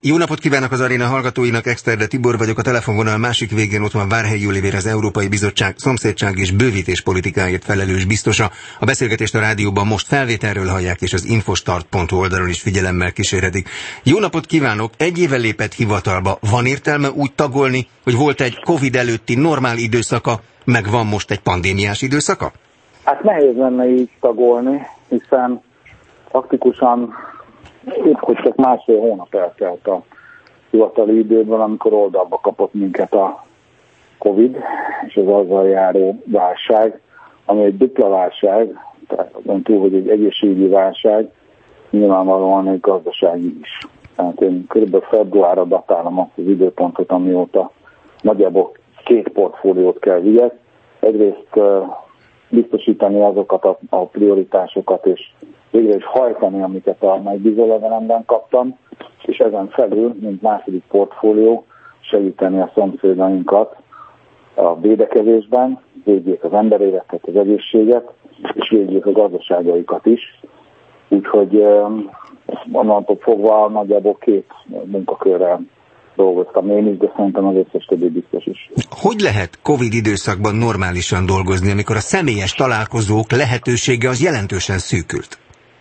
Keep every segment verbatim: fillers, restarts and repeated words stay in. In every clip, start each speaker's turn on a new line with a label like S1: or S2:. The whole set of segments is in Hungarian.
S1: Jó napot kívánok az aréna hallgatóinak, Exterde Tibor vagyok, a telefonvonal másik végén ott van Várhelyi Olivér, az Európai Bizottság szomszédság és bővítés politikáért felelős biztosa. A beszélgetést a rádióban most felvételről hallják, és az infostart pont hu oldalon is figyelemmel kísérhetik. Jó napot kívánok! Egy éve lépett hivatalba. Van értelme úgy tagolni, hogy volt egy Covid előtti normál időszaka, meg van most egy pandémiás időszaka?
S2: Hát nehéz lenne így tagolni, hiszen faktikusan épp, hogy csak másfél hónap eltelt a hivatali időből, amikor oldalba kapott minket a Covid és az azzal járó válság, ami egy dupla válság, tehát azon túl, hogy egy egészségügyi válság, nyilvánvalóan egy gazdasági is. Tehát én kb. Februárra datálom azt az időpontot, amióta nagyjából két portfóliót kell vigyek. Egyrészt biztosítani azokat a, a prioritásokat, és végre is hajtani, amiket a megbízó levelemben kaptam, és ezen felül, mint második portfólió, segíteni a szomszédainkat a védekezésben, védjék az emberéletet, az egészséget, és védjék a gazdaságaikat is. Úgyhogy onnantól fogva nagyjából két munkakörrel dolgoztam én is, de szerintem az összes többi biztos is.
S1: Hogy lehet Covid időszakban normálisan dolgozni, amikor a személyes találkozók lehetősége az jelentősen szűkült?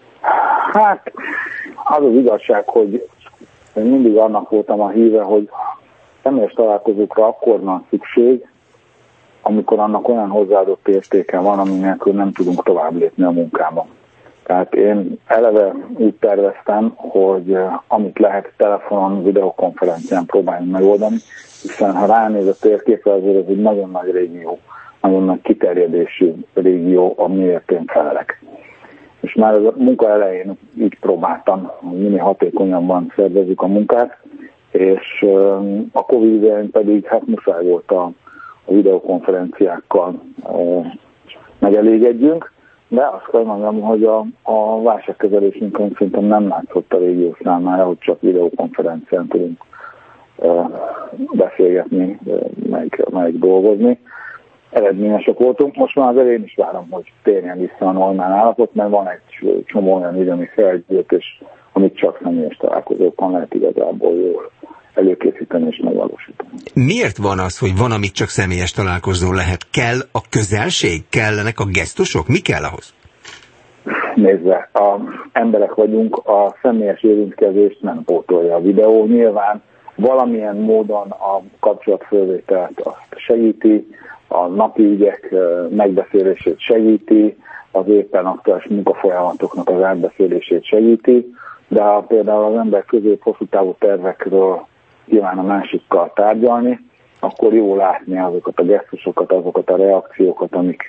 S2: Hát az az igazság, hogy én mindig annak voltam a híve, hogy személyes találkozókra akkor van szükség, amikor annak olyan hozzáadott értéke van, ami nélkül nem tudunk tovább lépni a munkában. Tehát én eleve úgy terveztem, hogy amit lehet telefonon, videokonferencián próbáljunk megoldani, hiszen ha ránéz a térképre, azért ez egy nagyon nagy régió, nagyon nagy kiterjedésű régió, amiért én felelek. És már a munka elején így próbáltam, hogy minél hatékonyabban szervezzük a munkát, és a Covid idején pedig hát muszáj volt a, a videokonferenciákkal megelégedjünk, de azt kell mondjam, hogy a, a válságkezelésünkön szerintem nem látszott a régió számára, hogy csak videokonferencián tudunk beszélgetni, meg, meg dolgozni. Eredményesek voltunk. Most már az elején is várom, hogy térjen vissza a normál állapot, mert van egy csomó olyan ügy, ami felgyűlt, és amit csak személyes találkozókon lehet igazából jól előkészíteni és megvalósítani.
S1: Miért van az, hogy van, amit csak személyes találkozó lehet? Kell a közelség? Kellenek a gesztusok? Mi kell ahhoz?
S2: Nézve, a emberek vagyunk, a személyes érintkezést nem pótolja a videó. Nyilván valamilyen módon a kapcsolatfölvételt azt segíti, a napi ügyek megbeszélését segíti, az éppen aktuális munkafolyamatoknak az átbeszélését segíti, de ha például az ember közép-hosszú távú tervekről kíván a másikkal tárgyalni, akkor jó látni azokat a gesztusokat, azokat a reakciókat, amik,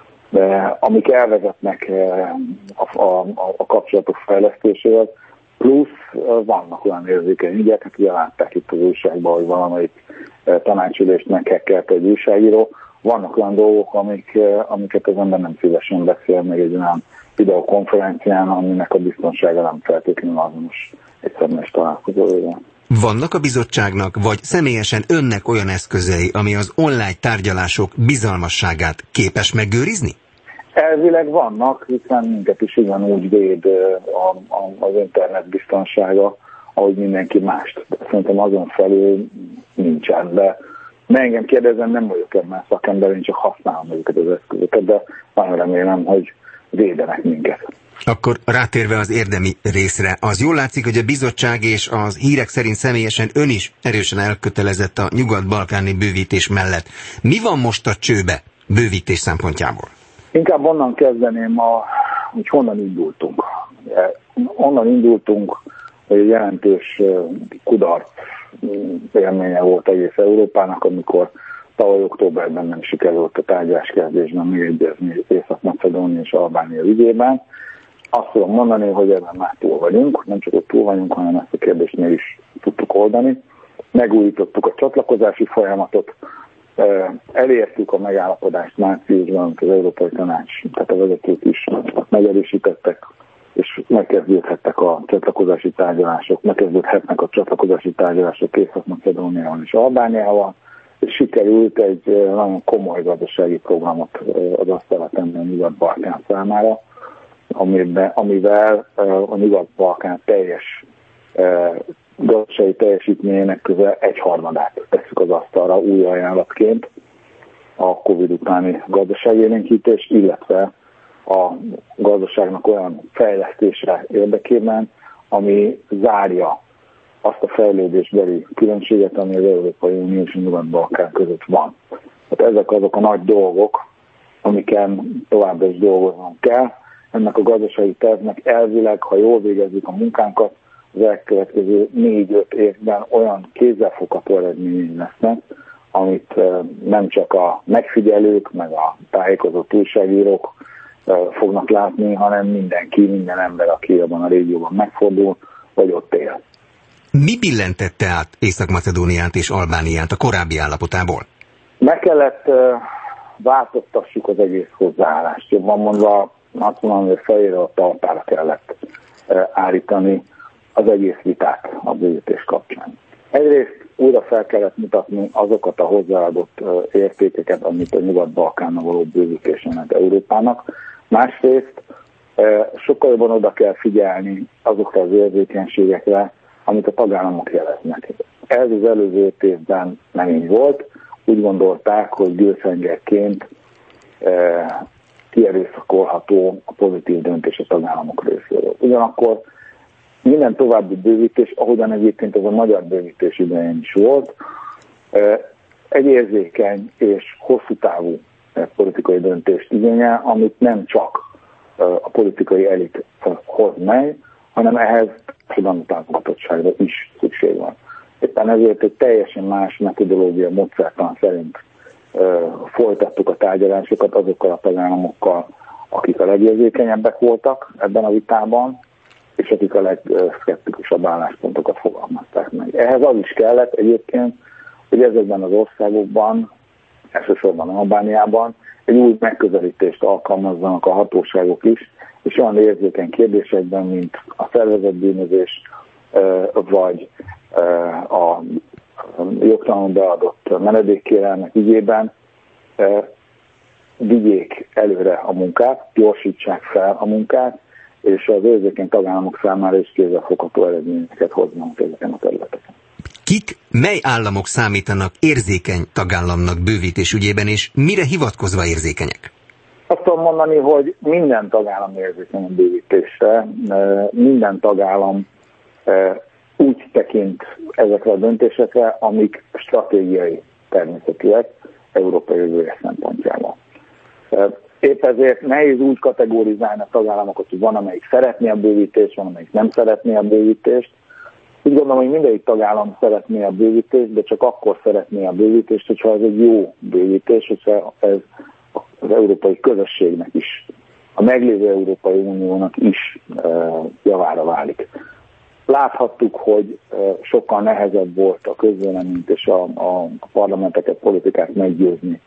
S2: amik elvezetnek a, a, a kapcsolatok fejlesztésével. Plusz vannak olyan érzékeny ügyek, akik látták itt az újságban, hogy valamelyik tanácsülést meghekkelte egy újságíró. Vannak olyan dolgok, amik, amiket az ember nem szívesen beszél meg egy olyan videokonferencián, aminek a biztonsága nem feltétlenül azonos egy személyes találkozója.
S1: Vannak a bizottságnak, vagy személyesen önnek olyan eszközei, ami az online tárgyalások bizalmasságát képes megőrizni?
S2: Elvileg vannak, hiszen minket is ugyanúgy véd a, a, az internet biztonsága, ahogy mindenki mást. De szerintem azon felül nincsen, de ne engem kérdezem, nem vagyok ebben szakember, én csak használom ezeket az eszközöket, de nagyon remélem, hogy védenek minket.
S1: Akkor rátérve az érdemi részre, az jól látszik, hogy a bizottság és az hírek szerint személyesen ön is erősen elkötelezett a nyugat-balkáni bővítés mellett. Mi van most a csőbe bővítés szempontjából?
S2: Inkább onnan kezdeném, a, hogy honnan indultunk. Onnan indultunk, hogy jelentős kudarc élménye volt egész Európának, amikor tavaly októberben nem sikerült a tárgyaláskezdésben megegyezni Észak-Macedónia és Albánia ügyében. Azt tudom mondani, hogy ebben már túl vagyunk, nem csak ott túl vagyunk, hanem ezt a kérdést meg is tudtuk oldani. Megújítottuk a csatlakozási folyamatot, elértük a megállapodást márciusban, amit az Európai Tanács, tehát a vezetők is megerősítettek, és megkezdődhettek a csatlakozási tárgyalások, megkezdődhetnek a csatlakozási tárgyalások Észak-Macedóniával és Albániával, és sikerült egy nagyon komoly gazdasági programot az asztalra tenni a Nyugat-Balkán számára, amiben, amivel a Nyugat-Balkán teljes gazdasági teljesítményének közel egyharmadát tesszük az asztalra új ajánlatként a Covid utáni gazdaságélénkítés, illetve a gazdaságnak olyan fejlesztése érdekében, ami zárja azt a fejlődésbeli különbséget, ami az Európai Unió és a Nyugat-Balkán között van. Tehát ezek azok a nagy dolgok, amiken továbbra is dolgoznunk kell. Ennek a gazdasági tervnek elvileg, ha jól végezzük a munkánkat, az elkövetkező négy-öt évben olyan kézzelfogható eredményei lesznek, amit nem csak a megfigyelők, meg a tájékozott újságírók fognak látni, hanem mindenki, minden ember, aki abban a régióban megfordul, vagy ott él.
S1: Mi billentette át Észak-Macedóniát és Albániát a korábbi állapotából?
S2: Meg kellett uh, változtassuk az egész hozzáállást. Jobban mondva, azt mondom, hogy fejére a talpára kellett uh, állítani az egész vitát a bővítés kapcsán. Egyrészt újra fel kellett mutatni azokat a hozzáadott uh, értékeket, amit a Nyugat-Balkánnal való bővítés jelent Európának. Másrészt uh, sokkal jobban oda kell figyelni azokra az érzékenységekre, amit a tagállamok jeleznek. Ez az előző öt évben nem így volt. Úgy gondolták, hogy gőzhengerként eh, kierőszakolható a pozitív döntés a tagállamok részéről. Ugyanakkor minden további bővítés, ahogyan egyébként ez a magyar bővítés idején is volt, eh, egy érzékeny és hosszú távú eh, politikai döntést igényel, amit nem csak eh, a politikai elit eh, hoz meg, hanem ehhez társadalmi támogatottságra is szükség van. Éppen ezért egy teljesen más metodológia módszertan szerint uh, folytattuk a tárgyalásokat azokkal a tagállamokkal, akik a legérzékenyebbek voltak ebben a vitában, és akik a legszkeptikusabb álláspontokat fogalmazták meg. Ehhez az is kellett egyébként, hogy ezekben az országokban, elsősorban Albániában egy új megközelítést alkalmazzanak a hatóságok is, és olyan érzékeny kérdésekben, mint a szervezett bűnözés, vagy a jogtalanul beadott menedékkérelmek ügyében vigyék előre a munkát, gyorsítsák fel a munkát, és az érzékeny tagállamok számára is kézzelfogható eredményeket hoznak ezeken a területeken.
S1: Kik, mely államok számítanak érzékeny tagállamnak bővítés ügyében, és mire hivatkozva érzékenyek?
S2: Azt tudom mondani, hogy minden tagállam érzékeny a bővítésre, minden tagállam úgy tekint ezekre a döntésekre, amik stratégiai természetűek Európa jövője szempontjából. Épp ezért nehéz úgy kategorizálni a tagállamokat, hogy van, amelyik szeretné a bővítést, van, amelyik nem szeretné a bővítést. Úgy gondolom, hogy mindegyik tagállam szeretné a bővítést, de csak akkor szeretné a bővítést, hogyha ez egy jó bővítés, hogyha ez az európai közösségnek is, a meglévő Európai Uniónak is javára válik. Láthattuk, hogy sokkal nehezebb volt a közvéleményt és a, a, a parlamenteket, politikát meggyőzni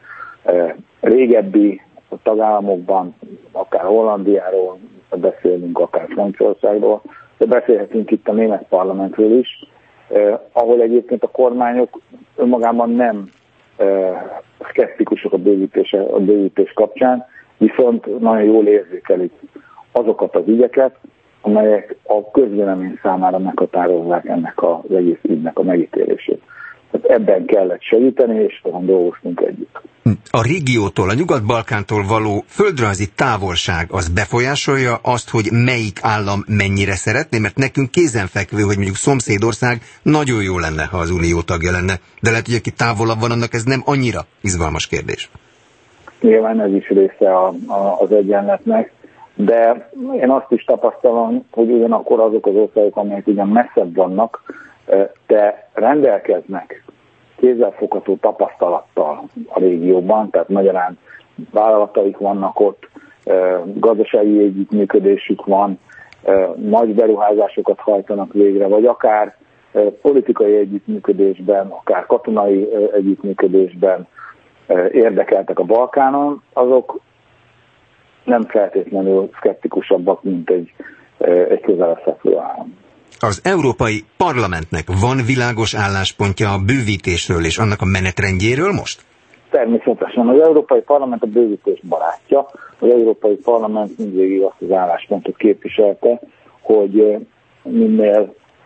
S2: régebbi tagállamokban, akár Hollandiáról beszélünk, akár Franciaországról, de beszélhetünk itt a német parlamentről is, ahol egyébként a kormányok önmagában nem szkeptikusok a bővítés, a bővítés kapcsán, viszont nagyon jól érzékelik azokat az ügyeket, amelyek a közvélemény számára meghatározzák ennek az egész ügynek a megítélését. Tehát ebben kellett segíteni, és talán dolgoztunk együtt.
S1: A régiótól, a Nyugat-Balkántól való földrajzi távolság az befolyásolja azt, hogy melyik állam mennyire szeretné, mert nekünk kézenfekvő, hogy mondjuk szomszédország nagyon jó lenne, ha az unió tagja lenne, de lehet, hogy aki távolabb van, annak ez nem annyira izgalmas kérdés.
S2: Nyilván ez is része a, a, az egyenletnek, de én azt is tapasztalom, hogy ugyanakkor azok az országok, amelyek ugyan messzebb vannak, de rendelkeznek kézzelfogható tapasztalattal a régióban, tehát magyarán vállalataik vannak ott, gazdasági együttműködésük van, nagy beruházásokat hajtanak végre, vagy akár politikai együttműködésben, akár katonai együttműködésben érdekeltek a Balkánon, azok nem feltétlenül szkeptikusabbak, mint egy, egy közelebb fekvő állam.
S1: Az Európai Parlamentnek van világos álláspontja a bővítésről és annak a menetrendjéről most?
S2: Természetesen. Az Európai Parlament a bővítés barátja. Az Európai Parlament mindig azt az álláspontot képviselte, hogy minél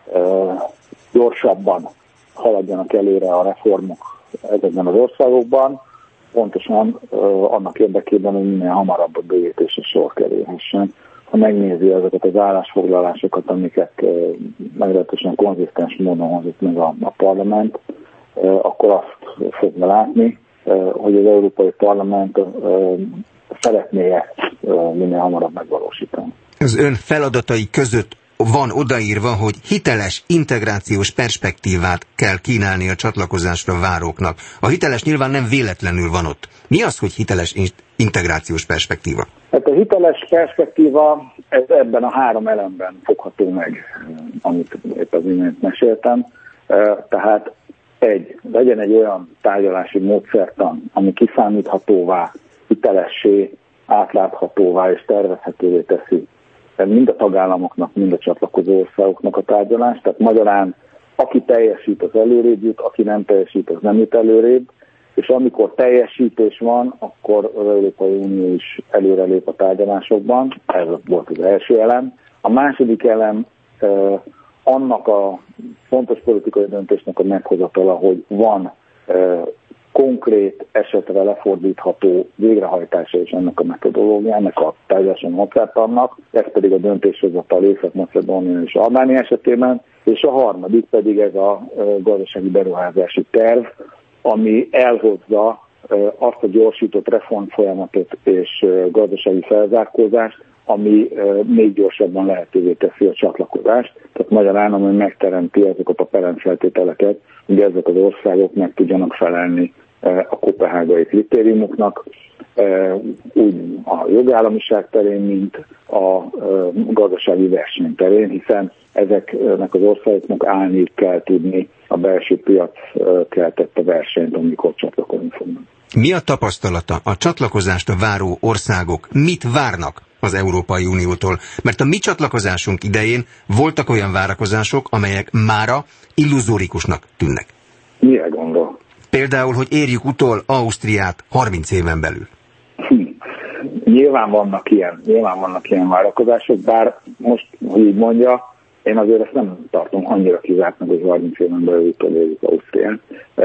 S2: gyorsabban haladjanak előre a reformok ezekben az országokban, pontosan annak érdekében, hogy minél hamarabb a bővítésre sor kerülhessen. Ha megnézi ezeket az állásfoglalásokat, amiket meglehetősen konzisztens módon hozott meg a, a parlament, akkor azt fogja látni, hogy az Európai Parlament szeretné ezt minél hamarabb megvalósítani.
S1: Az ön feladatai között van odaírva, hogy hiteles integrációs perspektívát kell kínálni a csatlakozásra váróknak. A hiteles nyilván nem véletlenül van ott. Mi az, hogy hiteles integrációs perspektíva?
S2: Hát a hiteles perspektíva ez ebben a három elemben fogható meg, amit épp az imént meséltem. Tehát egy, legyen egy olyan tárgyalási módszertan, ami kiszámíthatóvá, hitelessé, átláthatóvá és tervezhetővé teszi mind a tagállamoknak, mind a csatlakozó országoknak a tárgyalást. Tehát magyarán, aki teljesít, az előrébb jut, aki nem teljesít, az nem jut előrébb, és amikor teljesítés van, akkor az Európai Unió is előrelép a tárgyalásokban. Ez volt az első elem. A második elem eh, annak a fontos politikai döntésnek a meghozatala, hogy van eh, konkrét esetre lefordítható végrehajtása is ennek a metodológiának, a tárgyalási módszertannak, ez pedig a döntéshozatal Észak-Macedónia és Albánia esetében, és a harmadik pedig ez a gazdasági beruházási terv, ami elhozza azt a gyorsított reformfolyamatot és gazdasági felzárkózást, ami még gyorsabban lehetővé teszi a csatlakozást. Tehát magyarán, ami megteremti ezeket a peremfeltételeket, hogy ezek az országok meg tudjanak felelni a koppenhágai kritériumoknak, úgy a jogállamiság terén, mint a gazdasági verseny terén, hiszen ezeknek az országoknak állni kell tudni a belső piac keltette versenyt, amikor csatlakozni fognak.
S1: Mi a tapasztalata? A csatlakozást váró országok mit várnak az Európai Uniótól? Mert a mi csatlakozásunk idején voltak olyan várakozások, amelyek mára illuzórikusnak tűnnek.
S2: Mire gondol?
S1: Például, hogy érjük utol Ausztriát harminc éven belül.
S2: Hm. Nyilván vannak ilyen, nyilván vannak ilyen várakozások, bár most, hogy így mondja, én azért ezt nem tartom annyira kizártnak, hogy harminc éven belül utolérjük Ausztriát,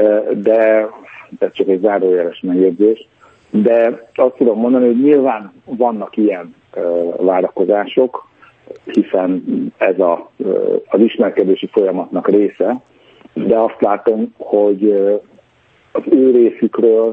S2: de ez csak egy zárójeles megjegyzés. De azt tudom mondani, hogy nyilván vannak ilyen várakozások, hiszen ez a, az ismerkedési folyamatnak része, de azt látom, hogy az ő részükről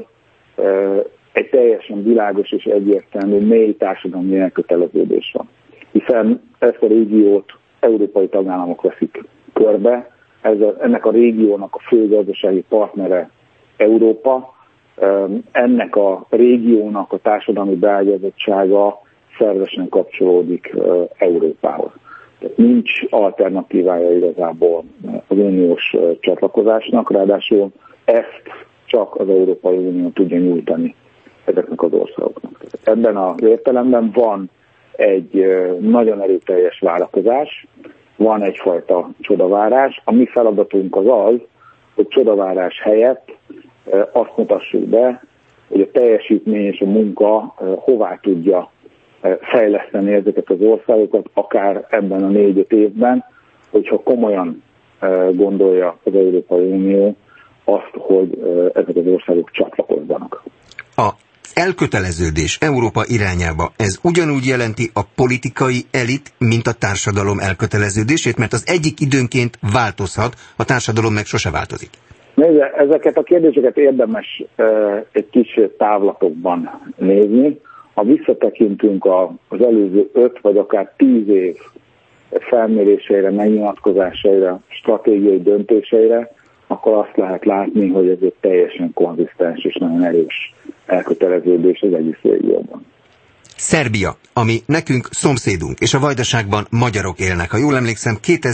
S2: egy teljesen világos és egyértelmű mély társadalmi elköteleződés van. Hiszen ezt a régiót európai tagállamok veszik körbe, ez a, ennek a régiónak a fő gazdasági partnere Európa, ennek a régiónak a társadalmi beágyazottsága szervesen kapcsolódik Európához. Tehát nincs alternatívája igazából az uniós csatlakozásnak, ráadásul ezt csak az Európai Unió tudja nyújtani ezeknek az országoknak. Ebben az értelemben van egy nagyon erőteljes várakozás, van egyfajta csodavárás. A mi feladatunk az az, hogy csodavárás helyett azt mutassuk be, hogy a teljesítmény és a munka hová tudja fejleszteni ezeket az országokat, akár ebben a négy-öt évben, hogyha komolyan gondolja az Európai Unió azt, hogy ezek az országok csatlakozzanak.
S1: A elköteleződés Európa irányába, ez ugyanúgy jelenti a politikai elit, mint a társadalom elköteleződését, mert az egyik időnként változhat, a társadalom meg sose változik.
S2: Nézze, ezeket a kérdéseket érdemes uh, egy kis távlatokban nézni. Ha visszatekintünk az előző öt vagy akár tíz év felméréseire, megnyilatkozásaira, stratégiai döntéseire, akkor azt lehet látni, hogy ez egy teljesen konzisztens és nagyon erős elköteleződés az egész régióban.
S1: Szerbia, ami nekünk szomszédunk, és a Vajdaságban magyarok élnek. Ha jól emlékszem,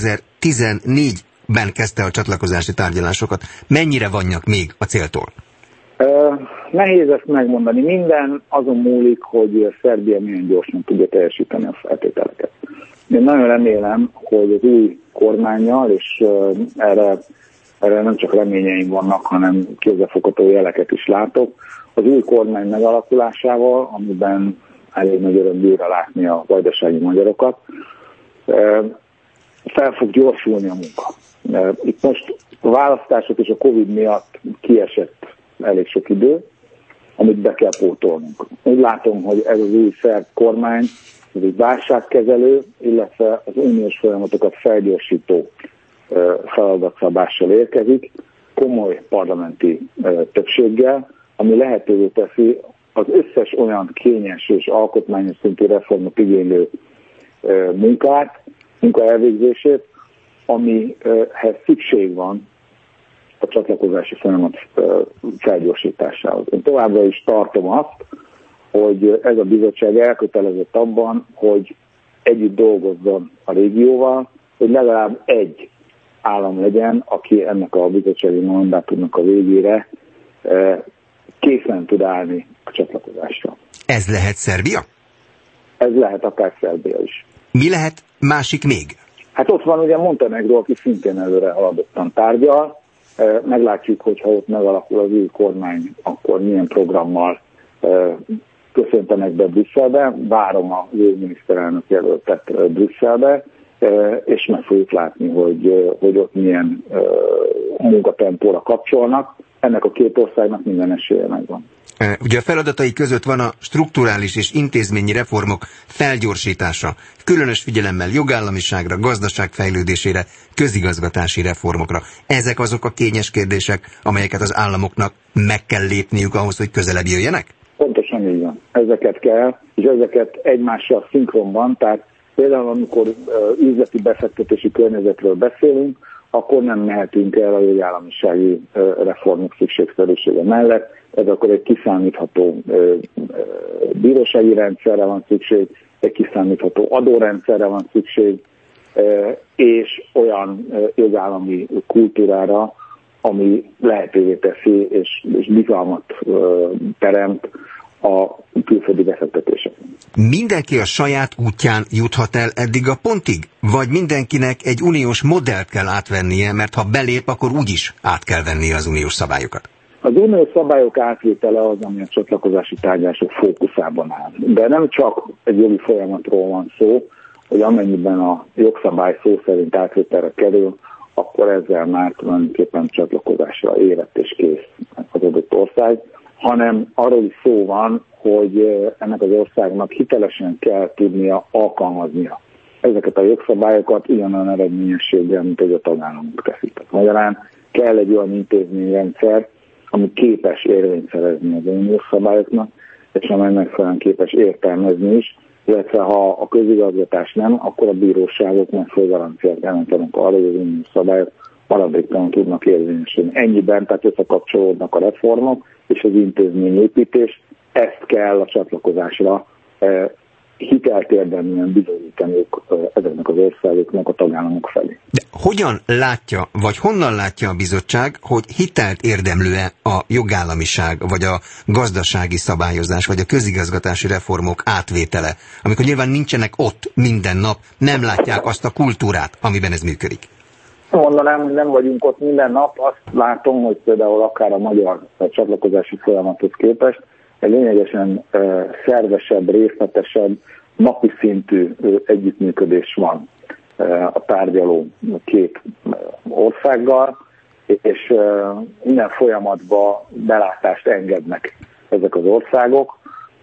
S1: kétezer-tizennégyben kezdte a csatlakozási tárgyalásokat. Mennyire vannak még a céltól?
S2: Uh, nehéz ezt megmondani. Minden azon múlik, hogy Szerbia milyen gyorsan tudja teljesíteni a feltételeket. Én nagyon remélem, hogy az új kormánnyal, és uh, erre, erre nem csak reményeim vannak, hanem kézzelfogható jeleket is látok, az új kormány megalakulásával, amiben elég nagy öröm bírra látni a vajdasági magyarokat, uh, fel fog gyorsulni a munka. Itt most a választások és a Covid miatt kiesett elég sok idő, amit be kell pótolnunk. Úgy látom, hogy ez az új szerb kormány, ez egy válságkezelő, illetve az uniós folyamatokat felgyorsító feladatszabással érkezik, komoly parlamenti többséggel, ami lehetővé teszi az összes olyan kényes és alkotmányos szintű reformot igénylő munkát, munka elvégzését, amihez szükség van a csatlakozási folyamat felgyorsításához. Én továbbra is tartom azt, hogy ez a bizottság elkötelezett abban, hogy együtt dolgozzon a régióval, hogy legalább egy állam legyen, aki ennek a bizottsági mandátumnak a végére készen tud állni a csatlakozásra.
S1: Ez lehet Szerbia?
S2: Ez lehet akár Szerbia is.
S1: Mi lehet másik még?
S2: Hát ott van ugye Montenegro, aki szintén előre haladottan tárgyal. Meglátjuk, hogyha ott megalakul az új kormány, akkor milyen programmal köszöntenek be Brüsszelbe. Várom a új miniszterelnök jelöltet Brüsszelbe, és meg fogjuk látni, hogy, hogy ott milyen munkatempóra kapcsolnak. Ennek a két országnak minden esélye megvan.
S1: Ugye a feladatai között van a strukturális és intézményi reformok felgyorsítása, különös figyelemmel jogállamiságra, gazdaság fejlődésére, közigazgatási reformokra. Ezek azok a kényes kérdések, amelyeket az államoknak meg kell lépniük ahhoz, hogy közelebb jöjjenek?
S2: Pontosan így van. Ezeket kell, és ezeket egymással szinkronban, tehát például amikor üzleti befektetési környezetről beszélünk, akkor nem mehetünk el a jogállamisági reformok szükségszerűsége mellett. Ez akkor egy kiszámítható bírósági rendszerre van szükség, egy kiszámítható adórendszerre van szükség, és olyan jogállami kultúrára, ami lehetővé teszi és, és bizalmat teremt a külföldi befektetéseken.
S1: Mindenki a saját útján juthat el eddig a pontig? Vagy mindenkinek egy uniós modellt kell átvennie, mert ha belép, akkor úgyis át kell vennie az uniós szabályokat?
S2: Az uniós szabályok átvétele az, ami a csatlakozási tárgyalások fókuszában áll. De nem csak egy jogi folyamatról van szó, hogy amennyiben a jogszabály szó szerint átvételre kerül, akkor ezzel már tulajdonképpen csatlakozásra érett és kész az adott ország, hanem arról is szó van, hogy ennek az országnak hitelesen kell tudnia alkalmaznia ezeket a jogszabályokat ugyanolyan eredményességgel, mint hogy a tagállamok teszik. Magyarán kell egy olyan intézményrendszer, ami képes érvényt szerezni az uniós szabályoknak, és amely megfelelően képes értelmezni is, illetve ha a közigazgatás nem, akkor a bíróságok megfelelő garanciát jelentenek arra, hogy az uniós szabályok maradéktalanul tudnak érvényesülni. Ennyiben, tehát összekapcsolódnak a reformok és az intézményépítés, ezt kell a csatlakozásra eh, hitelt érdeműen bizonyítaniuk eh, ezeknek az országoknak a tagállamok felé.
S1: De hogyan látja, vagy honnan látja a bizottság, hogy hitelt érdemlő-e a jogállamiság, vagy a gazdasági szabályozás, vagy a közigazgatási reformok átvétele, amikor nyilván nincsenek ott minden nap, nem látják azt a kultúrát, amiben ez működik?
S2: Mondanám, hogy nem vagyunk ott minden nap, azt látom, hogy például akár a magyar csatlakozási folyamathoz képest egy lényegesen szervesebb, részletesebb, napi szintű együttműködés van a tárgyaló két országgal, és minden folyamatba belátást engednek ezek az országok,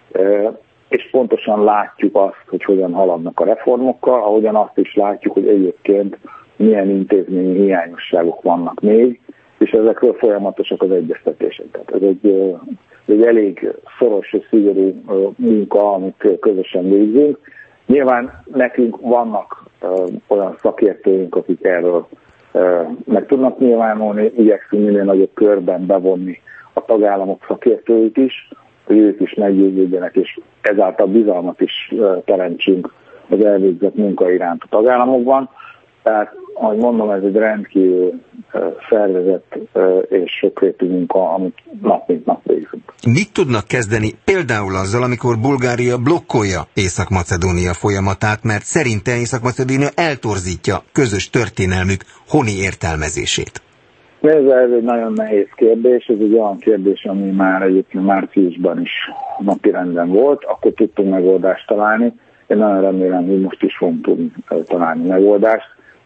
S2: és pontosan látjuk azt, hogy hogyan haladnak a reformokkal, ahogyan azt is látjuk, hogy egyébként milyen intézményi hiányosságok vannak még, és ezekről folyamatosak az egyeztetések. Tehát ez egy, egy elég szoros és szigorú munka, amit közösen végzünk. Nyilván nekünk vannak olyan szakértőink, akik erről meg tudnak nyilvánulni, igyekszünk minél nagyobb körben bevonni a tagállamok szakértőit is, hogy ők is meggyőződjenek, és ezáltal bizalmat is teremtsünk az elvégzett munka iránt a tagállamokban. Tehát, ahogy mondom, ez egy rendkívül szervezett és sokrétű munka, amit nap mint nap végzünk.
S1: Mit tudnak kezdeni például azzal, amikor Bulgária blokkolja Észak-Macedónia folyamatát, mert szerinte Észak-Macedónia eltorzítja közös történelmük honi értelmezését?
S2: Nézze, ez egy nagyon nehéz kérdés, ez egy olyan kérdés, ami már egyébként márciusban is napirenden volt, akkor tudtunk megoldást találni. Én nagyon remélem, hogy most is fogunk tudni találni megoldást.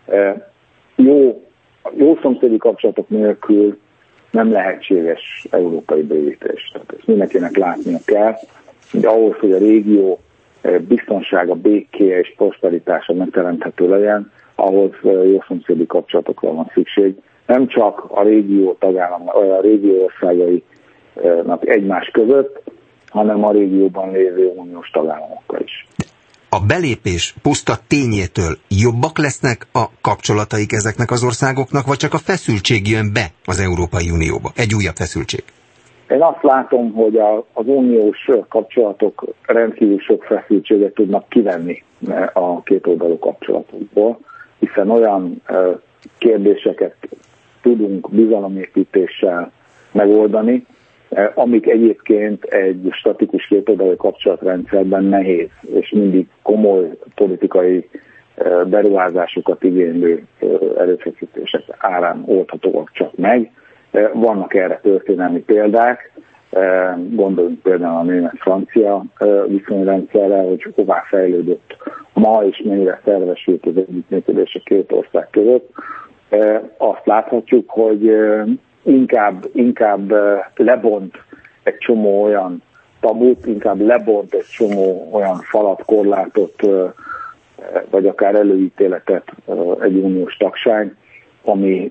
S2: Jó, jó szomszédi kapcsolatok nélkül nem lehetséges európai bővítés. Tehát ezt mindenkinek látnia kell, hogy ahhoz, hogy a régió biztonsága, békéje és prosperitása megteremthető legyen, ahhoz jó szomszédi kapcsolatokra van szükség. Nem csak a régió tagállam, a régió országainak egymás között, hanem a régióban lévő uniós tagállamokkal is.
S1: A belépés puszta tényétől jobbak lesznek a kapcsolataik ezeknek az országoknak, vagy csak a feszültség jön be az Európai Unióba? Egy újabb feszültség.
S2: Én azt látom, hogy a, az uniós kapcsolatok rendkívül sok feszültséget tudnak kivenni a kétoldalú kapcsolatokból, hiszen olyan kérdéseket tudunk bizalomépítéssel megoldani, amik egyébként egy statikus kétoldalú kapcsolatrendszerben nehéz, és mindig komoly politikai beruházásokat igénylő erőfeszítések árán oldhatóak csak meg. Vannak erre történelmi példák, gondoljunk például a német-francia viszonyrendszerre, hogy hová fejlődött ma, és mennyire szervesült az együttműködés a két ország között. Azt láthatjuk, hogy inkább, inkább lebont egy csomó olyan tabut, inkább lebont egy csomó olyan falat, korlátot, vagy akár előítéletet egy uniós tagság, ami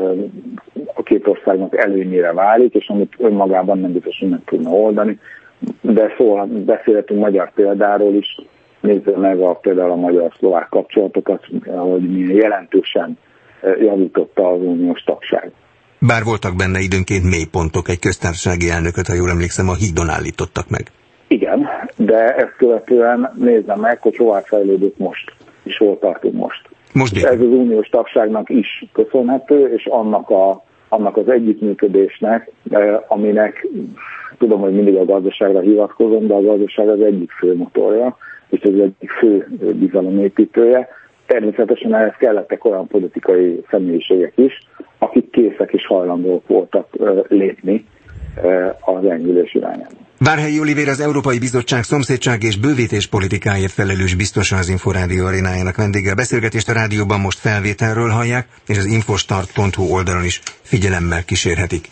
S2: a két országnak előnyére válik, és amit önmagában nem biztos, hogy meg tudna oldani. De szóval beszélhetünk magyar példáról is, nézze meg a, például a magyar-szlovák kapcsolatokat, hogy milyen jelentősen javította az uniós tagság.
S1: Bár voltak benne időnként mélypontok, egy köztársasági elnököt, ha jól emlékszem, a hídon állítottak meg.
S2: Igen, de ezt követően nézzem meg, hogy hová fejlődött most, és hol tartunk most.
S1: most
S2: Ez az uniós tagságnak is köszönhető, és annak, a, annak az együttműködésnek, aminek tudom, hogy mindig a gazdaságra hivatkozom, de a gazdaság az egyik fő motorja, és az egyik fő bizalomépítője. Természetesen ehhez kellettek olyan politikai személyiségek is, akik készek és hajlandók voltak lépni az enyhülés irányába.
S1: Várhelyi Olivér, az Európai Bizottság szomszédság és bővítés politikáért felelős biztosa, az Inforádió arénájának vendége. A beszélgetést a rádióban most felvételről hallják, és az infostart pont hu oldalon is figyelemmel kísérhetik.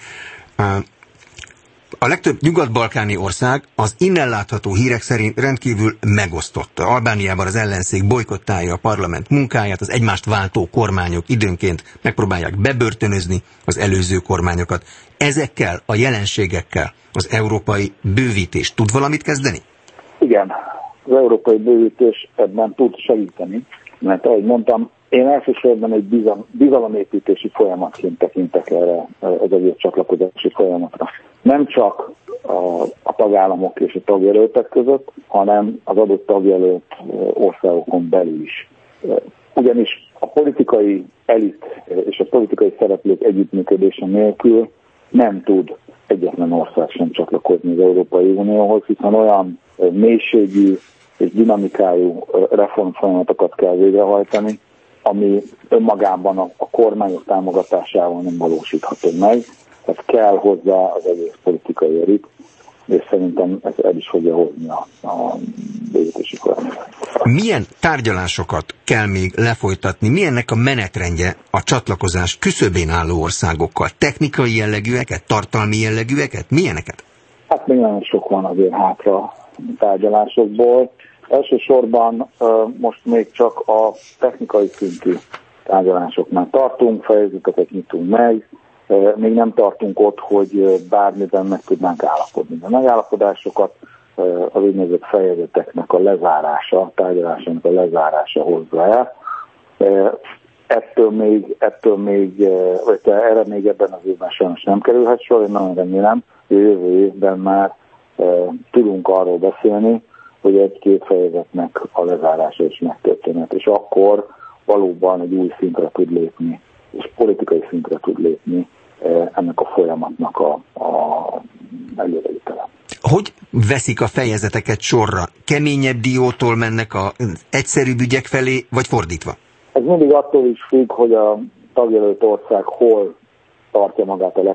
S1: A legtöbb nyugat-balkáni ország az innen látható hírek szerint rendkívül megosztott. Albániában az ellenzék bojkottálja a parlament munkáját, az egymást váltó kormányok időnként megpróbálják bebörtönözni az előző kormányokat. Ezekkel a jelenségekkel az európai bővítés tud valamit kezdeni? Igen,
S2: az európai bővítés ebben tud segíteni, mert ahogy mondtam, én elsősorban egy bizalom, bizalomépítési folyamatként tekintek erre az egész csatlakozási folyamatra. Nem csak a, a tagállamok és a tagjelöltek között, hanem az adott tagjelölt országokon belül is. Ugyanis a politikai elit és a politikai szereplők együttműködése nélkül nem tud egyetlen ország sem csatlakozni az Európai Unióhoz, hiszen olyan mélységű és dinamikájú reformfolyamatokat kell végrehajtani, ami önmagában a, a kormányok támogatásával nem valósítható meg. Tehát kell hozzá az egész politikai elit, és szerintem ez el is fogja hozni a, a bővítési folyamatot.
S1: Milyen tárgyalásokat kell még lefolytatni? Milyennek a menetrendje a csatlakozás küszöbén álló országokkal? Technikai jellegűeket, tartalmi jellegűeket? Milyeneket?
S2: Hát még nagyon sok van azért hátra tárgyalásokból. Elsősorban most még csak a technikai szintű tárgyalásoknál tartunk, fejezeteket nyitunk meg, még nem tartunk ott, hogy bármiben meg tudnánk állapodni. A megállapodásokat az úgynevezett fejezeteknek a lezárása, tárgyalásának a lezárása hozza el. Ettől még, ettől még, vagy erre még ebben az évben sajnos nem kerülhet sor, én nagyon remélem, hogy jövő évben már tudunk arról beszélni, hogy egy-két fejezetnek a lezárása is megtörténhet, és akkor valóban egy új szintre tud lépni, és politikai szintre tud lépni ennek a folyamatnak a, a előrevitele.
S1: Hogy veszik a fejezeteket sorra? Keményebb diótól mennek az egyszerűbb ügyek felé, vagy fordítva?
S2: Ez mindig attól is függ, hogy a tagjelölt ország hol tartja magát a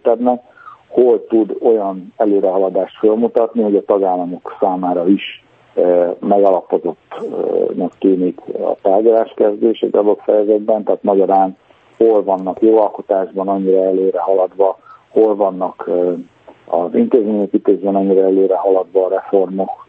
S2: legfelkészültebbnek, hol tud olyan előrehaladást felmutatni, hogy a tagállamok számára is megalapozottnak tűnik a tárgyaláskezdés egy adott fejezetben, tehát magyarán hol vannak jogalkotásban annyira előre haladva, hol vannak az intézményépítésben annyira előre haladva a reformok,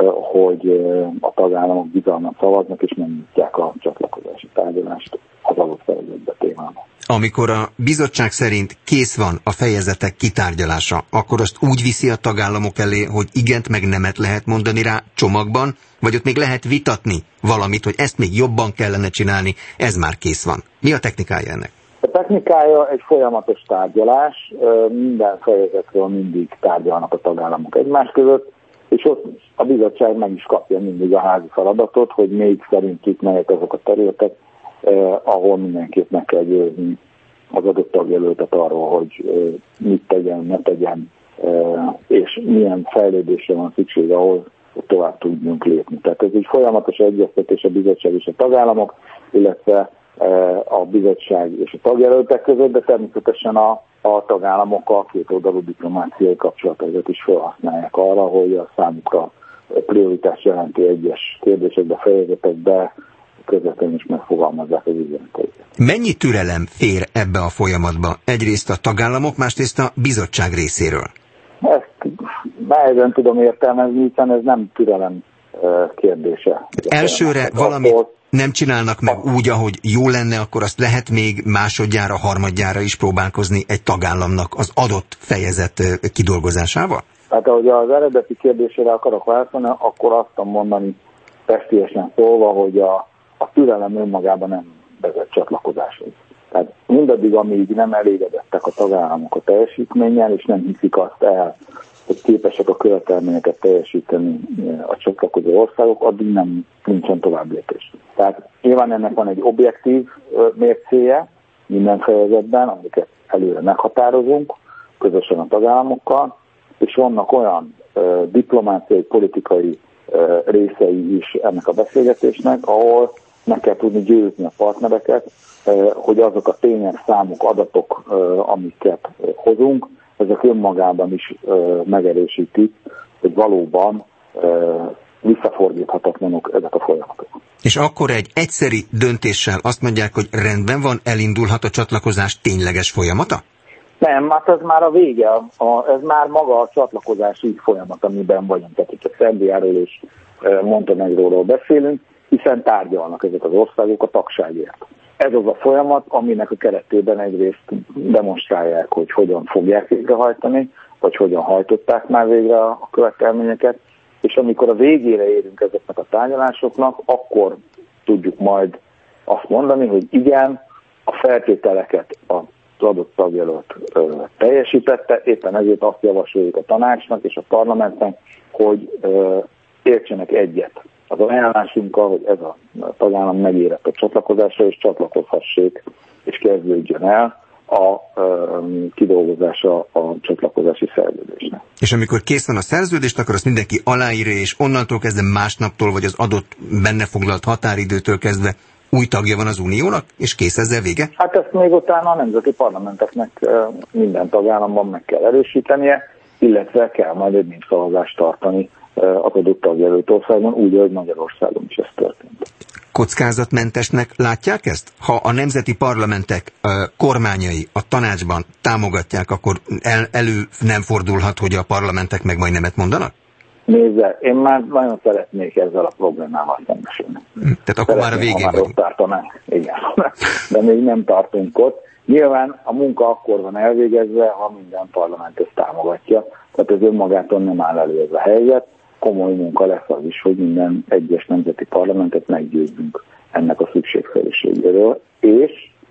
S2: hogy a tagállamok bizalmat szavaznak és megnyitják a csatlakozási tárgyalást az adott fejezetbe témában.
S1: Amikor a bizottság szerint kész van a fejezetek kitárgyalása, akkor azt úgy viszi a tagállamok elé, hogy igent meg nemet lehet mondani rá csomagban, vagy ott még lehet vitatni valamit, hogy ezt még jobban kellene csinálni, ez már kész van. Mi a technikája ennek?
S2: A technikája egy folyamatos tárgyalás, minden fejezetről mindig tárgyalnak a tagállamok egymás között, és ott a bizottság meg is kapja mindig a házi feladatot, hogy még szerintük melyek azok a területek, eh, ahol mindenképp meg kell győzni az adott tagjelöltet arról, hogy eh, mit tegyen, ne tegyen, eh, és milyen fejlődésre van szükség, ahol tovább tudjunk lépni. Tehát ez egy folyamatos egyeztetés a bizottság és a tagállamok, illetve eh, a bizottság és a tagjelöltek között, de természetesen a a tagállamok a kétoldalú diplomáciai kapcsolatokat is felhasználják arra, hogy a számukra prioritás jelentő egyes kérdésekbe, fejezetekbe közvetlenül is megfogalmazzák az üzeneteiket.
S1: Mennyi türelem fér ebbe a folyamatba? Egyrészt a tagállamok, másrészt a bizottság részéről.
S2: Ezt nehezen tudom értelmezni, hiszen ez nem türelem kérdése.
S1: Elsőre valamit nem csinálnak meg úgy, ahogy jó lenne, akkor azt lehet még másodjára, harmadjára is próbálkozni egy tagállamnak az adott fejezet kidolgozásával? Hát
S2: ahogy az eredeti kérdésére akarok válaszolni, akkor azt tudom mondani testiesen szólva, hogy a, a türelem önmagában nem vezet csatlakozáshoz. Tehát mindaddig, amíg nem elégedettek a tagállamok a teljesítménnyel, és nem hiszik azt el, hogy képesek a követelményeket teljesíteni a csatlakozó országok, addig nem nincsen tovább lépés. Tehát nyilván ennek van egy objektív mércéje minden fejezetben, amiket előre meghatározunk, közösen a tagállamokkal, és vannak olyan uh, diplomáciai, politikai uh, részei is ennek a beszélgetésnek, ahol meg kell tudni győzni a partnereket, uh, hogy azok a tények, számok, adatok, uh, amiket uh, hozunk, ezek önmagában is uh, megerősítik, hogy valóban uh, visszafordíthatatlanok ezek a folyamatok.
S1: És akkor egy egyszeri döntéssel azt mondják, hogy rendben van, elindulhat a csatlakozás tényleges folyamata?
S2: Nem, hát ez már a vége, a, ez már maga a csatlakozási folyamat, amiben vagyunk. Tehát itt a Szerbiáról és Montenegróról beszélünk, hiszen tárgyalnak ezek az országok a tagságért. Ez az a folyamat, aminek a keretében egyrészt demonstrálják, hogy hogyan fogják végrehajtani, vagy hogyan hajtották már végre a követelményeket, és amikor a végére érünk ezeknek a tárgyalásoknak, akkor tudjuk majd azt mondani, hogy igen, a feltételeket az adott tagjelölt ö, teljesítette, éppen ezért azt javasoljuk a tanácsnak és a parlamentnek, hogy ö, értsenek egyet az ajánlásunkkal, hogy ez a tagállam megérett a csatlakozásra, és csatlakozhassék, és kezdődjön el a ö, kidolgozása a csatlakozási szerződésnek.
S1: És amikor kész van a szerződést, akkor azt mindenki aláírja, és onnantól kezdve másnaptól, vagy az adott benne foglalt határidőtől kezdve új tagja van az uniónak, és kész ezzel vége?
S2: Hát ezt még utána a nemzeti parlamenteknek minden tagállamban meg kell erősítenie, illetve kell majd egy népszavazást tartani az adott tagjelölt országban, úgy, ahogy Magyarországon is ez történt.
S1: Kockázatmentesnek látják ezt? Ha a nemzeti parlamentek kormányai a tanácsban támogatják, akkor el, elő nem fordulhat, hogy a parlamentek meg majd nemet mondanak?
S2: Nézze, én már nagyon szeretnék ezzel a problémával szembesülni.
S1: Tehát akkor már a végén vagyunk.
S2: Tartanánk. Igen, de még nem tartunk ott. Nyilván a munka akkor van elvégezve, ha minden parlament ezt támogatja. Tehát ez önmagától nem áll elő ez a helyzet. Komoly munka lesz az is, hogy minden egyes nemzeti parlamentet meggyőzzünk ennek a szükségszerűségéről, és,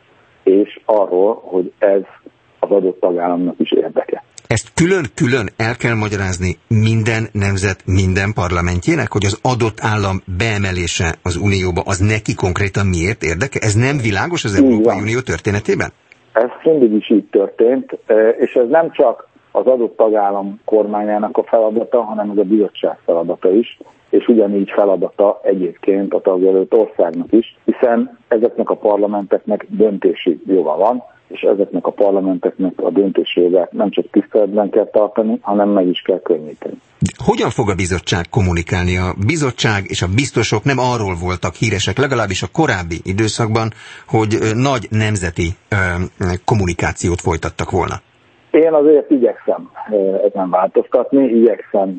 S2: és arról, hogy ez az adott tagállamnak is érdeke.
S1: Ezt külön-külön el kell magyarázni minden nemzet, minden parlamentjének, hogy az adott állam beemelése az Unióba, az neki konkrétan miért érdeke? Ez nem világos az Európai Unió történetében?
S2: Ez mindig is így történt, és ez nem csak az adott tagállam kormányának a feladata, hanem ez a bizottság feladata is, és ugyanígy feladata egyébként a tagjelölt országnak is, hiszen ezeknek a parlamenteknek döntési joga van, és ezeknek a parlamenteknek a döntésjogát nem csak tiszteletben kell tartani, hanem meg is kell könnyíteni.
S1: Hogyan fog a bizottság kommunikálni? A bizottság és a biztosok nem arról voltak híresek, legalábbis a korábbi időszakban, hogy nagy nemzeti ö, kommunikációt folytattak volna.
S2: Én azért igyekszem ezen változtatni, igyekszem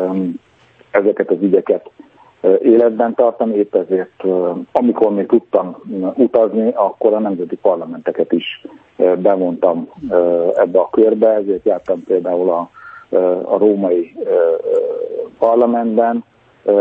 S2: ezeket az ügyeket életben tartani, épp ezért, amikor még tudtam utazni, akkor a nemzeti parlamenteket is bevontam ebbe a körbe, ezért jártam például a, a római parlamentben,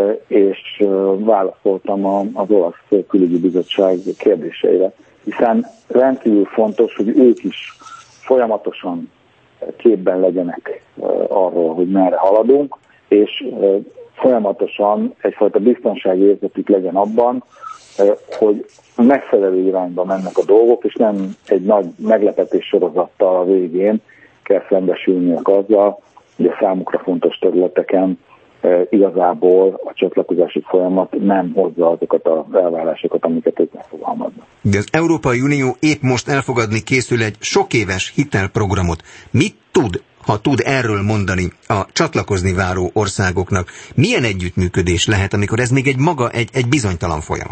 S2: és válaszoltam az olasz külügyi bizottság kérdéseire, hiszen rendkívül fontos, hogy ők is folyamatosan képben legyenek arról, hogy merre haladunk, és folyamatosan egyfajta biztonsági érzetük legyen abban, hogy megfelelő irányba mennek a dolgok, és nem egy nagy meglepetés sorozattal a végén kell szembesülniük azzal, hogy a számukra fontos területeken igazából a csatlakozási folyamat nem hozza azokat az elvárásokat, amiket ők megfogalmaznak.
S1: De az Európai Unió épp most elfogadni készül egy sokéves hitelprogramot. Mit tud, ha tud erről mondani a csatlakozni váró országoknak? Milyen együttműködés lehet, amikor ez még egy maga egy, egy bizonytalan folyamat?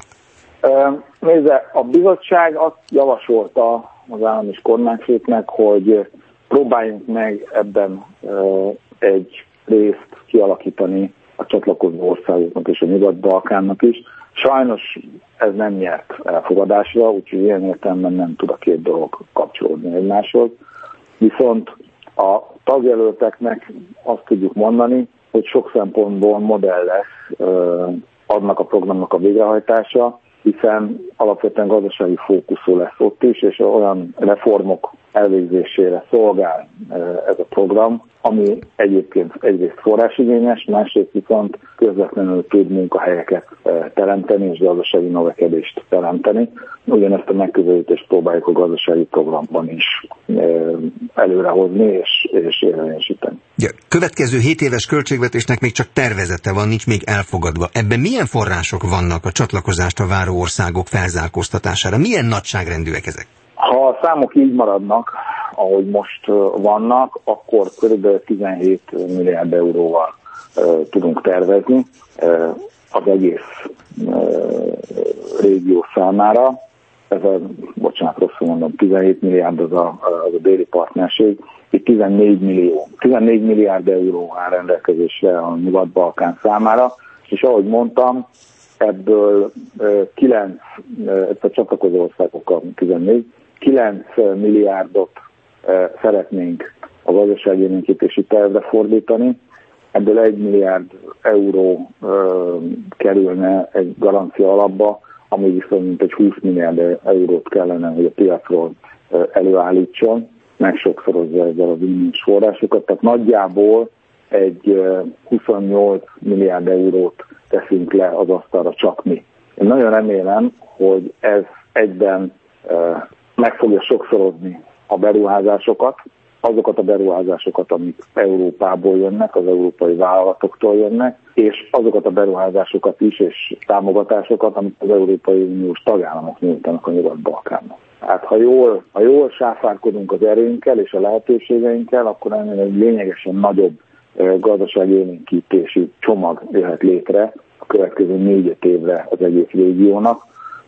S2: Nézze, a bizottság azt javasolta az állam és kormányfőknek, hogy próbáljunk meg ebben egy részt kialakítani a csatlakozó országoknak és a Nyugat-Balkánnak is. Sajnos ez nem nyert elfogadásra, úgyhogy ilyen értelemben nem tud a két dolog kapcsolódni egymáshoz. Viszont a tagjelölteknek azt tudjuk mondani, hogy sok szempontból modell lesz adnak a programnak a végrehajtása, hiszen alapvetően gazdasági fókuszú lesz ott is, és olyan reformok elvégzésére szolgál ez a program, ami egyébként egyrészt forrásigényes, másrészt viszont közvetlenül tud munkahelyeket teremteni és gazdasági növekedést teremteni. Ugyanezt a megközelítést próbáljuk a gazdasági programban is előrehozni és, és érvényesíteni.
S1: Ja, következő hét éves költségvetésnek még csak tervezete van, nincs még elfogadva. Ebben milyen források vannak a csatlakozásra váró országok felzárkóztatására? Milyen nagyságrendűek ezek?
S2: Ha a számok így maradnak, ahogy most vannak, akkor kb. tizenhét milliárd euróval uh, tudunk tervezni uh, az egész uh, régió számára. Ez a, bocsánat, rosszul mondom, tizenhét milliárd az a, az a déli partnerség. Itt tizennégy millió, tizennégy milliárd euró áll rendelkezésre a Nyugat-Balkán számára, és ahogy mondtam, ebből uh, kilenc, uh, a csatlakozó országokkal tizennégy, kilenc milliárdot e, szeretnénk a gazdaságélénkítési tervre fordítani, ebből egy milliárd euró e, kerülne egy garancia alapba, ami viszont mint egy húsz milliárd eurót kellene, hogy a piacról e, előállítson, megsokszorozza ezzel az uniós forrásokat, tehát nagyjából egy e, huszonnyolc milliárd eurót teszünk le az asztalra csak mi. Én nagyon remélem, hogy ez egyben e, meg fogja sokszorozni a beruházásokat, azokat a beruházásokat, amik Európából jönnek, az európai vállalatoktól jönnek, és azokat a beruházásokat is, és támogatásokat, amit az Európai Uniós tagállamok nyújtanak a Nyugat-Balkánnak. Hát ha jól, ha jól sáfárkodunk az erőnkkel és a lehetőségeinkkel, akkor ennél egy lényegesen nagyobb gazdasági élénkítési csomag jöhet létre a következő négy-öt évre az egész régiónak,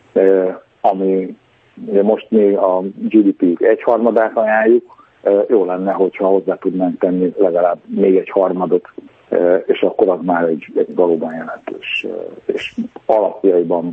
S2: ami ugye most még a gé dé pé egyharmadát ajánljuk, jó lenne, hogyha hozzá tudnánk tenni legalább még egy harmadot, és akkor az már egy, egy valóban jelentős és alapjaiban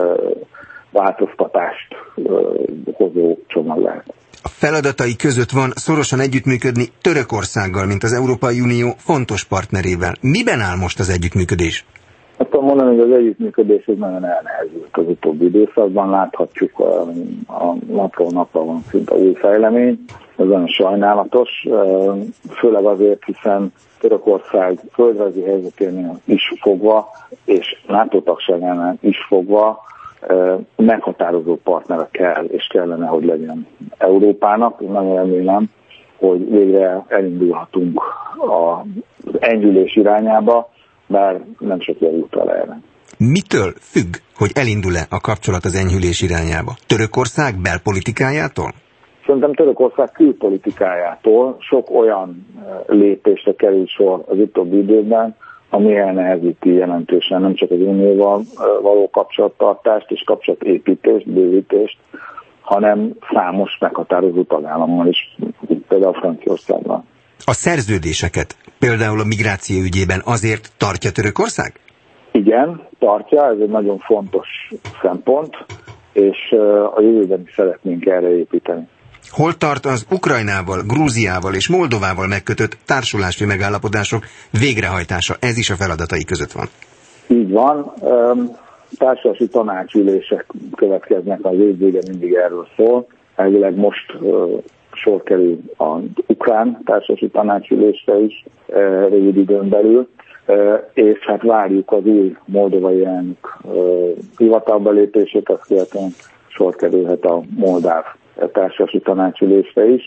S2: változtatást hozó csomag lehet.
S1: A feladatai között van szorosan együttműködni Törökországgal, mint az Európai Unió fontos partnerével. Miben áll most az együttműködés?
S2: Azt tudom mondani, hogy az együttműködés nagyon elnehezült az utóbbi időszakban. Láthatjuk, a, a napról napra van szinte új fejlemény. Ez nagyon sajnálatos, főleg azért, hiszen Törökország földrajzi helyzeténél is fogva, és NATO tagságánál is fogva meghatározó partnere kell, és kellene, hogy legyen Európának. Én nagyon remélem, hogy végre elindulhatunk az enyhülés irányába, bár nem sok jut el erre.
S1: Mitől függ, hogy elindul-e a kapcsolat az enyhülés irányába? Törökország belpolitikájától?
S2: Szerintem Törökország külpolitikájától sok olyan lépésre kerül sor az utóbbi időben, ami elnehezíti jelentősen nem csak az Unióval való kapcsolattartást és kapcsolatépítést, bővítést, hanem számos meghatározó tagállammal is, például Franciaországban.
S1: A szerződéseket például a migráció ügyében azért tartja Törökország?
S2: Igen, tartja, ez egy nagyon fontos szempont, és a jövőben is szeretnénk erre építeni.
S1: Hol tart az Ukrajnával, Grúziával és Moldovával megkötött társulási megállapodások végrehajtása? Ez is a feladatai között van.
S2: Így van. Társulási tanácsülések következnek, az év vége mindig erről szól. Elvileg most sor kerül az ukrán társulási tanácsülésre is rövid időn belül, és hát várjuk az új moldovai elnök hivatalba lépését, azt követően sor kerülhet a moldáv társulási tanácsülésre is.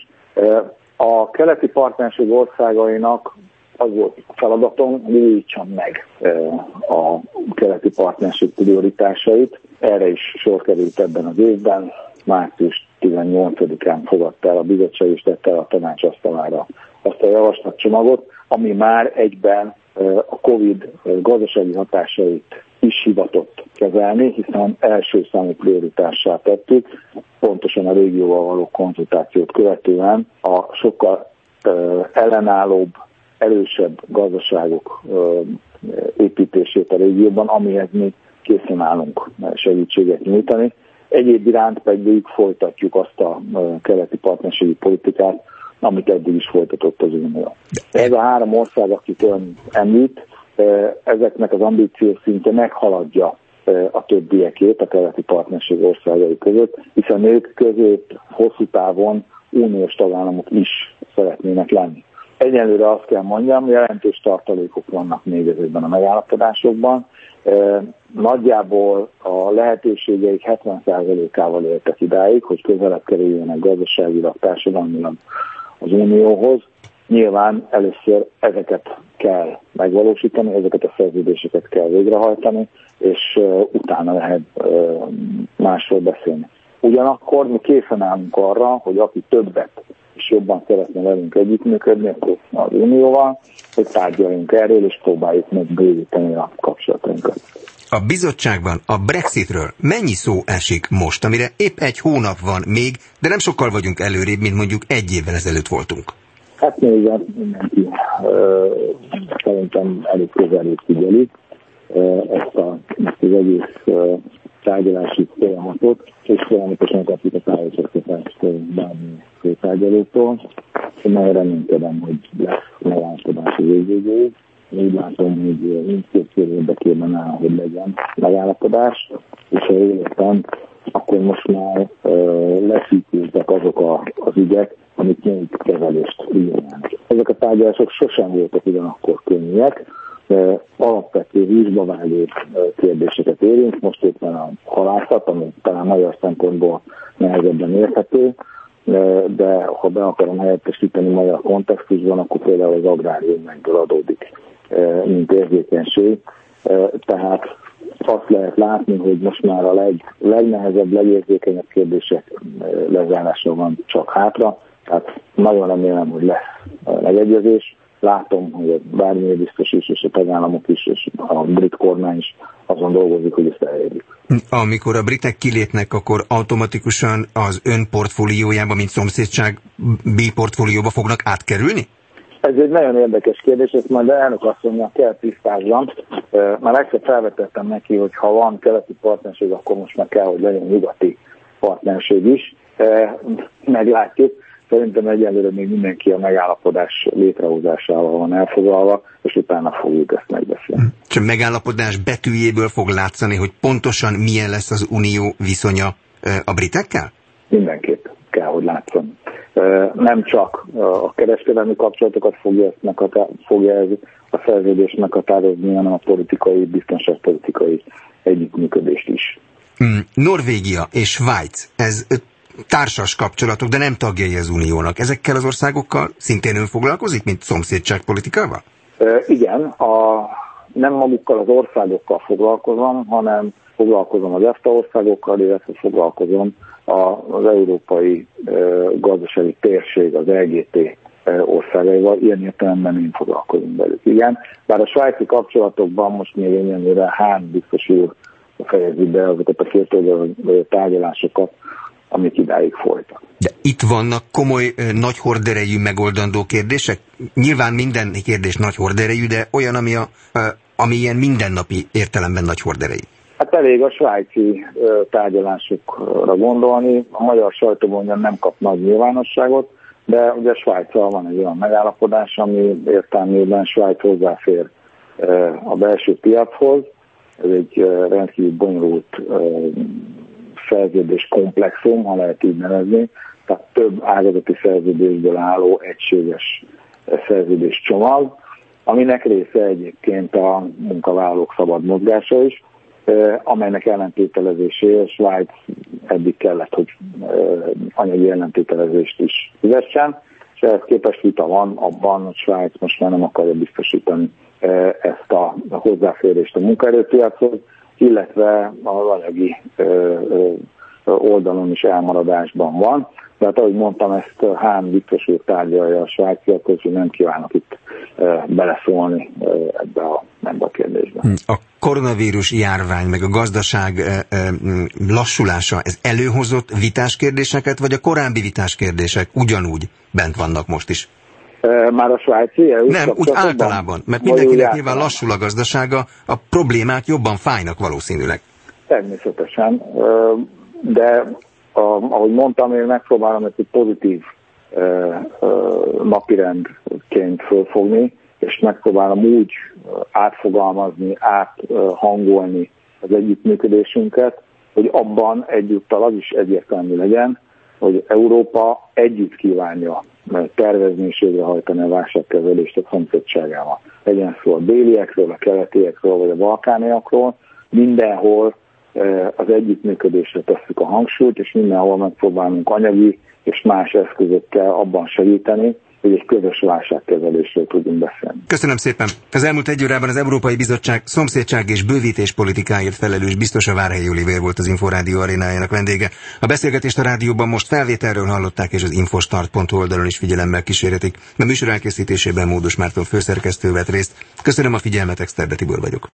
S2: A keleti partnerség országainak az volt a feladatom, hogy újítsam meg a keleti partnerség prioritásait. Erre is sor került ebben az évben. március tizennyolcadikán fogadta el a bizottság és tette el a tanács asztalára azt a javaslatcsomagot, ami már egyben a Covid gazdasági hatásait is hivatott kezelni, hiszen első számú prioritássá tettük, pontosan a régióval való konzultációt követően a sokkal ellenállóbb, erősebb gazdaságok építését a régióban, amihez mi készen állunk segítséget nyújtani. Egyéb iránt pedig folytatjuk azt a keleti partnerségi politikát, amit eddig is folytatott az Unió. Ez a három ország, akit ön említ, ezeknek az ambíciós szintje meghaladja a többiekét a keleti partnerség országai között, hiszen ők között hosszú távon uniós tagállamok is szeretnének lenni. Egyelőre azt kell mondjam, jelentős tartalékok vannak még ezekben a megállapodásokban. Nagyjából a lehetőségeik hetven százalékával éltek idáig, hogy közelebb kerüljenek gazdaságilag, társadalmilag az Unióhoz. Nyilván először ezeket kell megvalósítani, ezeket a szerződéseket kell végrehajtani, és utána lehet másról beszélni. Ugyanakkor mi készen állunk arra, hogy aki többet és jobban szeretne velünk együttműködni az Unióval, hogy tárgyaljunk erről, és próbáljuk meg bővíteni a kapcsolatainkat.
S1: A bizottságban a Brexitről mennyi szó esik most, amire épp egy hónap van még, de nem sokkal vagyunk előrébb, mint mondjuk egy évvel ezelőtt voltunk?
S2: Hát még mindenki uh, szerintem elég közelét figyeli uh, ezt, a, ezt az egész uh, tárgyalási folyamatot, és folyamatosan kapjuk a tájékoztatást bármi főtárgyalótól. Én nagyon reménykedem, hogy lesz megállapodás a végéig. Úgy látom, hogy mindkét fél érdekében áll, hogy legyen megállapodás, és ha értem, akkor most már uh, leszűkültek azok a, az ügyek, amik nyílt kezelést igényelnek. Ezek a tárgyalások sosem voltak ugyanakkor könnyűek, uh, alapvető vízba vágó uh, kérdéseket érint, most éppen a halászat, ami talán magyar szempontból nehezebben érthető, uh, de ha be akarom helyettesíteni magyar kontextusban, akkor például az agrárium megből adódik, uh, mint érzékenység. Uh, tehát azt lehet látni, hogy most már a leg, legnehezebb, legérzékenyebb kérdések lezárása van csak hátra. Tehát nagyon remélem, hogy lesz megegyezés. Látom, hogy a bármilyen biztos is, és a tagállamok is, és a brit kormány is azon dolgozik, hogy ezt elérjük.
S1: Amikor a britek kilépnek, akkor automatikusan az ön portfóliójába, mint szomszédság B portfólióba fognak átkerülni?
S2: Ez egy nagyon érdekes kérdés, ezt majd elnök asszonynak kell tisztázzam. Már egyszer felvetettem neki, hogy ha van keleti partnerség, akkor most már kell, hogy legyen nyugati partnerség is. Meglátjuk. Szerintem egyelőre még mindenki a megállapodás létrehozásával van elfoglalva, és utána fogjuk ezt megbeszélni.
S1: Csak megállapodás betűjéből fog látszani, hogy pontosan milyen lesz az unió viszonya a britekkel?
S2: Mindenképp kell, hogy látszon. Nem csak a kereskedelmi kapcsolatokat fogja, ezt meghatá- fogja ez a szerződés meghatározni, hanem a politikai, biztonságpolitikai együttműködést is.
S1: Hmm. Norvégia és Svájc, ez társas kapcsolatok, de nem tagjai az uniónak. Ezekkel az országokkal szintén ön foglalkozik, mint szomszédságpolitikával?
S2: E, igen, a, nem magukkal az országokkal foglalkozom, hanem foglalkozom az EFTA országokkal, illetve foglalkozom az európai gazdasági térség, az E G T országaival, ilyen értelemben nem foglalkozunk velük. Igen, bár a svájci kapcsolatokban most még egyenlőre Hahn biztos úr fejezi be azokat a kétoldalú tárgyalásokat, amik idáig folytak.
S1: De itt vannak komoly, nagy horderejű megoldandó kérdések? Nyilván minden kérdés nagy horderejű, de olyan, ami, a, ami ilyen mindennapi értelemben nagy horderejű.
S2: Hát elég a svájci tárgyalásokra gondolni. A magyar sajtóban nem kap nagy nyilvánosságot, de ugye Svájccal van egy olyan megállapodás, ami értelmében Svájc hozzáfér a belső piachoz. Ez egy rendkívül bonyolult szerződés komplexum, ha lehet így nevezni, tehát több ágazati szerződésből álló egységes szerződés csomag, aminek része egyébként a munkavállalók szabad mozgása is, amelynek ellentételezéséhez Svájc eddig kellett, hogy anyagi ellentételezést is fizessen, és ehhez képest vita van abban, hogy Svájc most már nem akarja biztosítani ezt a hozzáférést a munkaerőpiachoz, illetve az anyagi oldalon is elmaradásban van. Tehát ahogy mondtam, ezt Hahn biztos úr tárgyalja a svájciakkal, hogy nem kívánok itt beleszólni ebbe a, ebbe a kérdésbe.
S1: A koronavírus járvány, meg a gazdaság lassulása, ez előhozott vitás kérdéseket, vagy a korábbi vitás kérdések ugyanúgy bent vannak most is?
S2: Már a svájci?
S1: Nem, úgy általában, mert mindenkinek nyilván lassul a gazdasága, a problémák jobban fájnak valószínűleg.
S2: Természetesen, de ahogy mondtam, én megpróbálom ezt egy pozitív napirendként fölfogni, és megpróbálom úgy átfogalmazni, áthangolni az együttműködésünket, hogy abban egyúttal az is egyértelmű legyen, hogy Európa együtt kívánja tervezni és végrehajtani a válságkezelést a szomszédságával. Legyen szó a déliekről, a keletiekről vagy a balkániakról, mindenhol az együttműködésre tesszük a hangsúlyt, és mindenhol megpróbálunk anyagi és más eszközökkel abban segíteni, hogy egy közös válságkezelésről tudjunk beszélni.
S1: Köszönöm szépen! Az elmúlt egy órában az Európai Bizottság szomszédság és bővítés politikáért felelős biztosa Várhelyi Olivér volt az Inforádió arénájának vendége. A beszélgetést a rádióban most felvételről hallották, és az infostart pont hu oldalon is figyelemmel kísérhetik. A műsor elkészítésében Módos Márton főszerkesztő vett részt. Köszönöm a figyelmet, Exterde Tibor vagyok.